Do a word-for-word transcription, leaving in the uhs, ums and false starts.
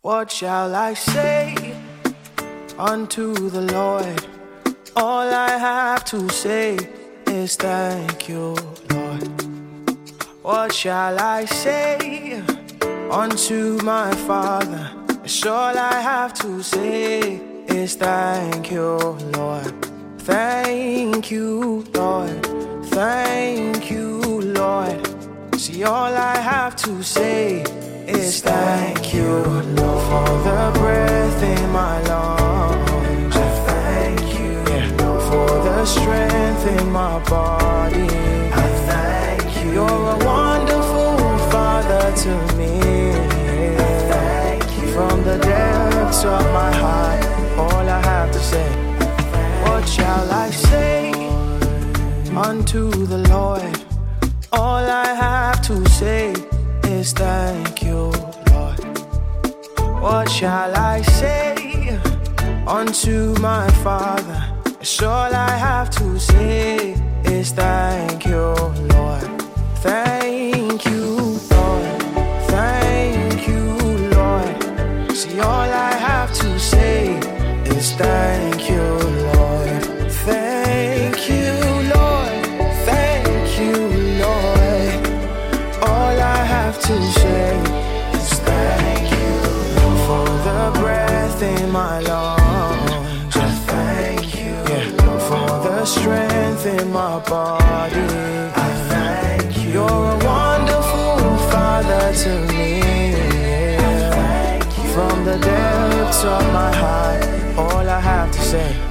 What shall I say unto the Lord? All I have to say is thank you, Lord. What shall I say unto my Father? It's all I have to say is thank you, Lord. Thank you, Lord. Thank you, Lord. See, all I have to say is thank you, Lord, for the breath in my lungs. I thank you, yeah, for the strength in my body. I thank you. You're a wonderful Father to me. I thank you. From the depths of my heart, all I have to say, what shall I say unto the Lord? All I have to say is thank you, Lord. What shall I say unto my Father? It's all I have to say is thank you, Lord. Thank you, Lord. Thank you, Lord. See, all I have to say is thank you, Lord. Thank you, Lord. Thank you, Lord. All I have to say is thank you for the breath in my lungs. I thank you, yeah, for the strength in my body. I thank you. You're a wonderful Father to me. I thank you. From the depths of my heart, all I have to say